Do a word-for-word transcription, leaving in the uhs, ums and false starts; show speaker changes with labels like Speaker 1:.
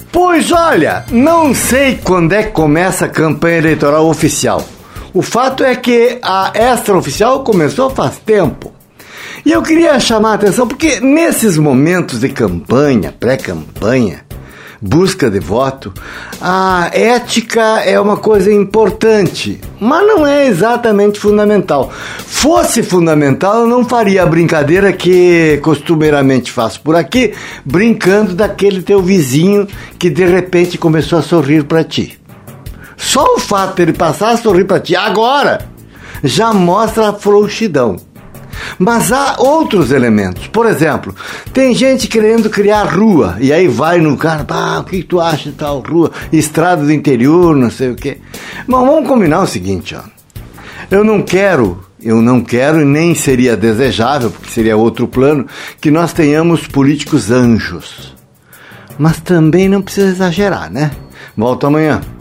Speaker 1: Pois olha, não sei quando é que começa a campanha eleitoral oficial. O fato é que a extraoficial começou faz tempo. E eu queria chamar a atenção porque nesses momentos de campanha, pré-campanha, busca de voto, a ética é uma coisa importante, mas não é exatamente fundamental. Fosse fundamental, eu não faria a brincadeira que costumeiramente faço por aqui, brincando daquele teu vizinho que de repente começou a sorrir para ti. Só o fato de ele passar a sorrir para ti agora já mostra a frouxidão. Mas há outros elementos. Por exemplo, tem gente querendo criar rua, e aí vai no cara, ah, o que tu acha de tal rua? Estrada do interior, não sei o quê. Bom, vamos combinar o seguinte, ó. Eu não quero, eu não quero e nem seria desejável, porque seria outro plano, que nós tenhamos políticos anjos. Mas também não precisa exagerar, né? Volto amanhã.